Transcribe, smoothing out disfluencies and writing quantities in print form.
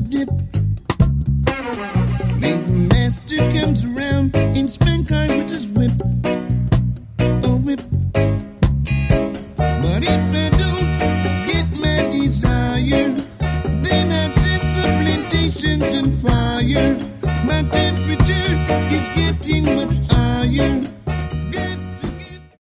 dip. The master comes around and spend time with